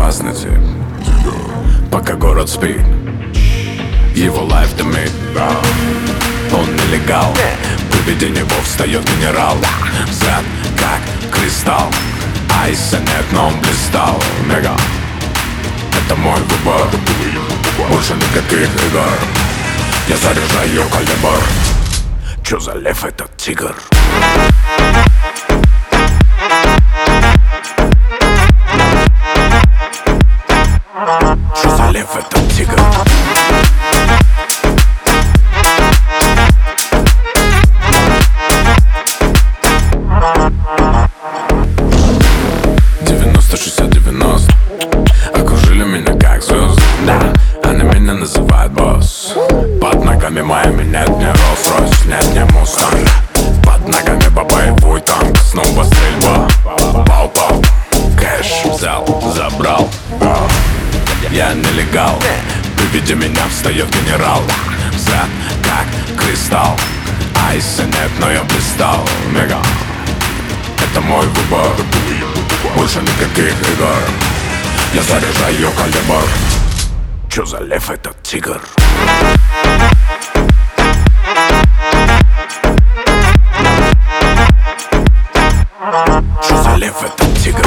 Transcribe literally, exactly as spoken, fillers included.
опасный тип, пока город спит, его лайф дымит. Он нелегал, при виде него встает генерал. Взгляд как кристалл, айса нет, но он блистал. Мега, это мой выбор, больше никаких игр. Я заряжаю калибр. Чё за лев этот тигр? Чё за лев этот тигр? девяносто шестьдесят девяносто окружили меня как звезды. Да, они меня называют босс. Под ногами моими нет ни Rolls-Royce, нет ни Mustang. Под ногами боевой танк, снова стрельба. Пау-пау, кэш взял, забрал. Я нелегал, при виде меня встает генерал. Взгляд как кристалл, айса нет, но я блистал. Мега, это мой выбор, больше никаких игр. Я заряжаю калибр. Чё за лев этот тигр? Чё за лев этот тигр?